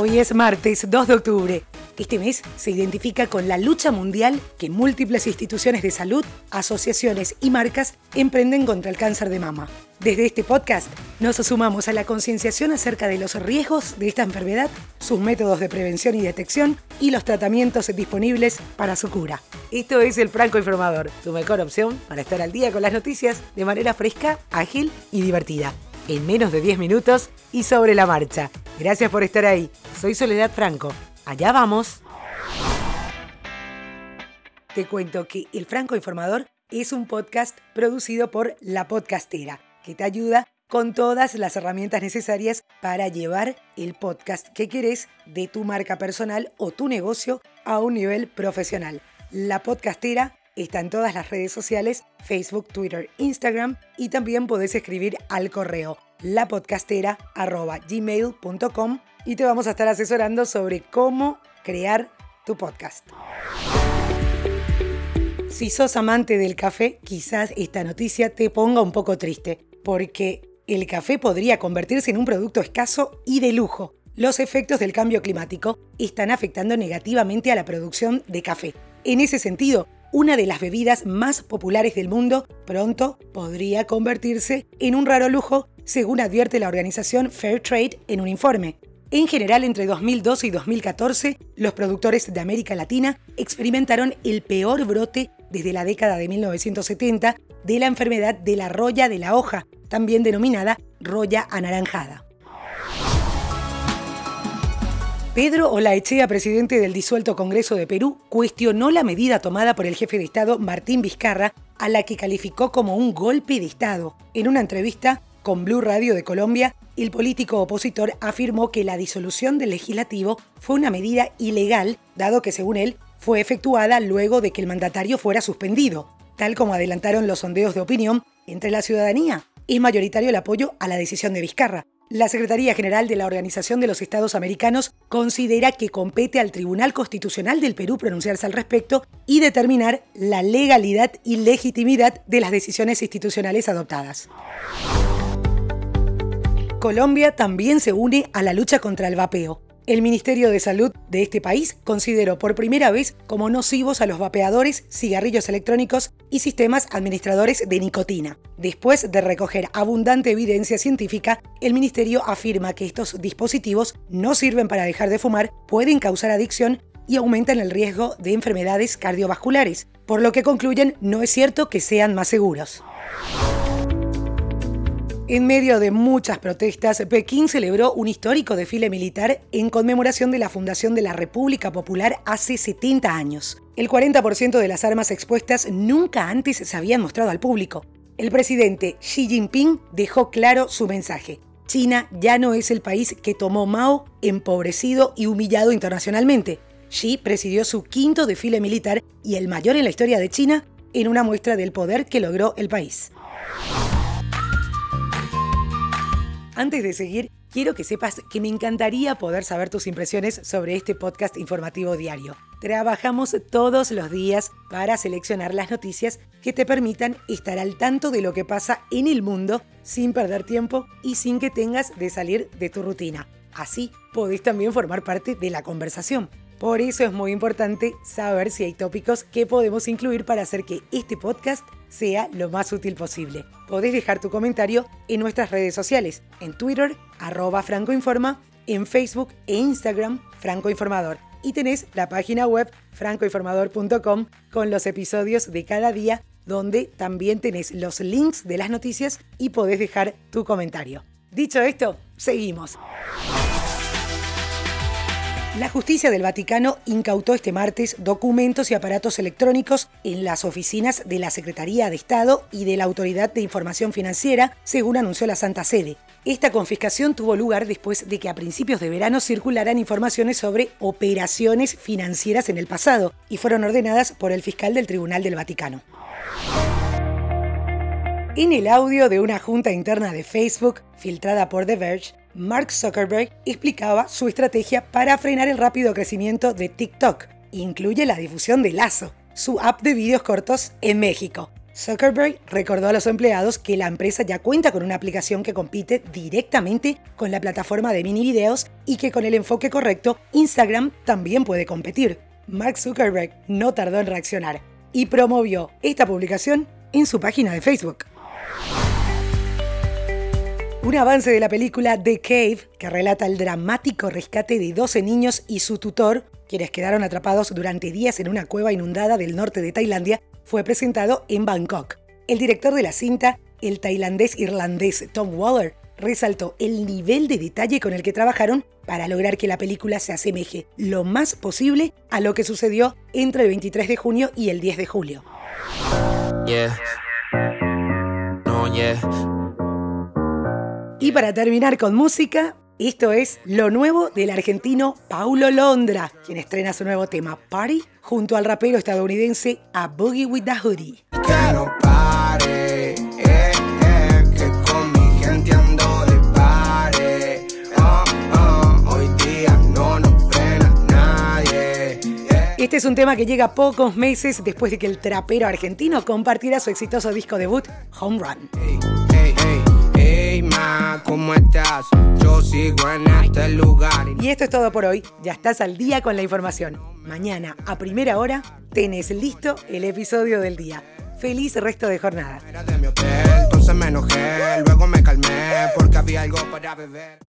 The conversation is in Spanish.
Hoy es martes 2 de octubre. Este mes se identifica con la lucha mundial que múltiples instituciones de salud, asociaciones y marcas emprenden contra el cáncer de mama. Desde este podcast nos sumamos a la concienciación acerca de los riesgos de esta enfermedad, sus métodos de prevención y detección y los tratamientos disponibles para su cura. Esto es El Franco Informador, tu mejor opción para estar al día con las noticias de manera fresca, ágil y divertida. En menos de 10 minutos y sobre la marcha. Gracias por estar ahí. Soy Soledad Franco. Allá vamos. Te cuento que El Franco Informador es un podcast producido por La Podcastera, que te ayuda con todas las herramientas necesarias para llevar el podcast que querés de tu marca personal o tu negocio a un nivel profesional. La Podcastera está en todas las redes sociales, Facebook, Twitter, Instagram, y también podés escribir al correo lapodcastera@gmail.com y te vamos a estar asesorando sobre cómo crear tu podcast. Si sos amante del café, quizás esta noticia te ponga un poco triste, porque el café podría convertirse en un producto escaso y de lujo. Los efectos del cambio climático están afectando negativamente a la producción de café. En ese sentido, una de las bebidas más populares del mundo pronto podría convertirse en un raro lujo, según advierte la organización Fairtrade en un informe. En general, entre 2012 y 2014, los productores de América Latina experimentaron el peor brote desde la década de 1970 de la enfermedad de la roya de la hoja, también denominada roya anaranjada. Pedro Olaechea, presidente del disuelto Congreso de Perú, cuestionó la medida tomada por el jefe de Estado Martín Vizcarra, a la que calificó como un golpe de Estado. En una entrevista con Blue Radio de Colombia, el político opositor afirmó que la disolución del legislativo fue una medida ilegal, dado que, según él, fue efectuada luego de que el mandatario fuera suspendido. Tal como adelantaron los sondeos de opinión entre la ciudadanía, es mayoritario el apoyo a la decisión de Vizcarra. La Secretaría General de la Organización de los Estados Americanos considera que compete al Tribunal Constitucional del Perú pronunciarse al respecto y determinar la legalidad y legitimidad de las decisiones institucionales adoptadas. Colombia también se une a la lucha contra el vapeo. El Ministerio de Salud de este país consideró por primera vez como nocivos a los vapeadores, cigarrillos electrónicos y sistemas administradores de nicotina. Después de recoger abundante evidencia científica, el ministerio afirma que estos dispositivos no sirven para dejar de fumar, pueden causar adicción y aumentan el riesgo de enfermedades cardiovasculares, por lo que concluyen no es cierto que sean más seguros. En medio de muchas protestas, Pekín celebró un histórico desfile militar en conmemoración de la fundación de la República Popular hace 70 años. El 40% de las armas expuestas nunca antes se habían mostrado al público. El presidente Xi Jinping dejó claro su mensaje. China ya no es el país que tomó Mao, empobrecido y humillado internacionalmente. Xi presidió su 5º desfile militar y el mayor en la historia de China, en una muestra del poder que logró el país. Antes de seguir, quiero que sepas que me encantaría poder saber tus impresiones sobre este podcast informativo diario. Trabajamos todos los días para seleccionar las noticias que te permitan estar al tanto de lo que pasa en el mundo sin perder tiempo y sin que tengas de salir de tu rutina. Así podés también formar parte de la conversación. Por eso es muy importante saber si hay tópicos que podemos incluir para hacer que este podcast sea lo más útil posible. Podés dejar tu comentario en nuestras redes sociales, en Twitter, @francoinforma, en Facebook e Instagram, Franco Informador. Y tenés la página web francoinformador.com con los episodios de cada día, donde también tenés los links de las noticias y podés dejar tu comentario. Dicho esto, seguimos. La justicia del Vaticano incautó este martes documentos y aparatos electrónicos en las oficinas de la Secretaría de Estado y de la Autoridad de Información Financiera, según anunció la Santa Sede. Esta confiscación tuvo lugar después de que a principios de verano circularan informaciones sobre operaciones financieras en el pasado y fueron ordenadas por el fiscal del Tribunal del Vaticano. En el audio de una junta interna de Facebook, filtrada por The Verge, Mark Zuckerberg explicaba su estrategia para frenar el rápido crecimiento de TikTok. Incluye la difusión de Lazo, su app de vídeos cortos en México. Zuckerberg recordó a los empleados que la empresa ya cuenta con una aplicación que compite directamente con la plataforma de mini videos y que con el enfoque correcto, Instagram también puede competir. Mark Zuckerberg no tardó en reaccionar y promovió esta publicación en su página de Facebook. Un avance de la película The Cave, que relata el dramático rescate de 12 niños y su tutor, quienes quedaron atrapados durante días en una cueva inundada del norte de Tailandia, fue presentado en Bangkok. El director de la cinta, el tailandés-irlandés Tom Waller, resaltó el nivel de detalle con el que trabajaron para lograr que la película se asemeje lo más posible a lo que sucedió entre el 23 de junio y el 10 de julio. Y para terminar con música, esto es lo nuevo del argentino Paulo Londra, quien estrena su nuevo tema Party junto al rapero estadounidense A Boogie With The Hoodie. Que no pare, que con mi gente ando de pare. Hoy día no nos frena nadie. Este es un tema que llega pocos meses después de que el trapero argentino compartiera su exitoso disco debut, Home Run. Hey, ma, ¿cómo estás? Yo sigo en este lugar. Y esto es todo por hoy. Ya estás al día con la información. Mañana, a primera hora, tenés listo el episodio del día. Feliz resto de jornada. Era de mi hotel, entonces me enojé, luego me calmé porque había algo para beber.